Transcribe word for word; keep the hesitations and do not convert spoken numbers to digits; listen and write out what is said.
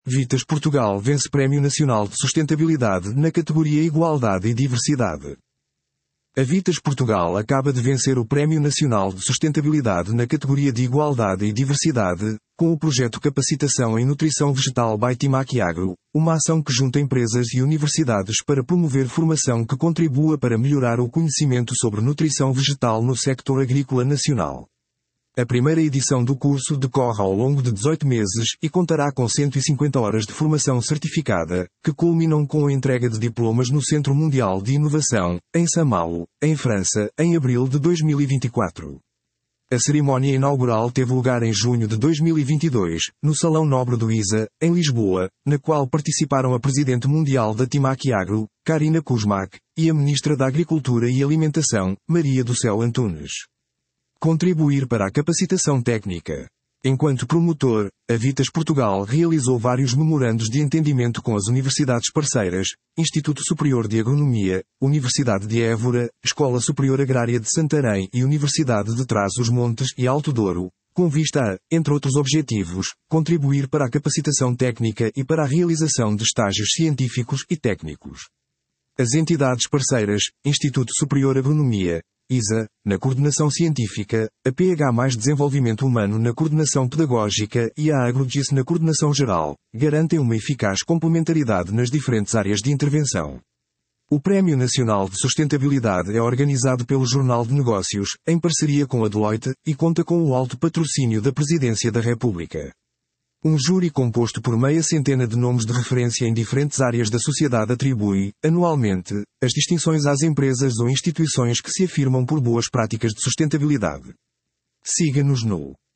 Vitas Portugal vence Prémio Nacional de Sustentabilidade na categoria Igualdade e Diversidade. A Vitas Portugal acaba de vencer o Prémio Nacional de Sustentabilidade na categoria de Igualdade e Diversidade, com o projeto Capacitação em Nutrição Vegetal by Timac Agro, uma ação que junta empresas e universidades para promover formação que contribua para melhorar o conhecimento sobre nutrição vegetal no sector agrícola nacional. A primeira edição do curso decorre ao longo de dezoito meses e contará com cento e cinquenta horas de formação certificada, que culminam com a entrega de diplomas no Centro Mundial de Inovação, em Saint-Malo, em França, em abril de dois mil e vinte e quatro. A cerimónia inaugural teve lugar em junho de dois mil e vinte e dois, no Salão Nobre do I S A, em Lisboa, na qual participaram a Presidente Mundial da Timac Agro, Karina Kuzmak, e a Ministra da Agricultura e Alimentação, Maria do Céu Antunes. Contribuir para a capacitação técnica. Enquanto promotor, a Vitas Portugal realizou vários memorandos de entendimento com as universidades parceiras, Instituto Superior de Agronomia, Universidade de Évora, Escola Superior Agrária de Santarém e Universidade de Trás-os-Montes e Alto Douro, com vista a, entre outros objetivos, contribuir para a capacitação técnica e para a realização de estágios científicos e técnicos. As entidades parceiras, Instituto Superior Agronomia, I S A, na coordenação científica, a P H mais Desenvolvimento Humano na coordenação pedagógica e a AgroGIS na coordenação geral, garantem uma eficaz complementaridade nas diferentes áreas de intervenção. O Prémio Nacional de Sustentabilidade é organizado pelo Jornal de Negócios, em parceria com a Deloitte, e conta com o alto patrocínio da Presidência da República. Um júri composto por meia centena de nomes de referência em diferentes áreas da sociedade atribui, anualmente, as distinções às empresas ou instituições que se afirmam por boas práticas de sustentabilidade. Siga-nos no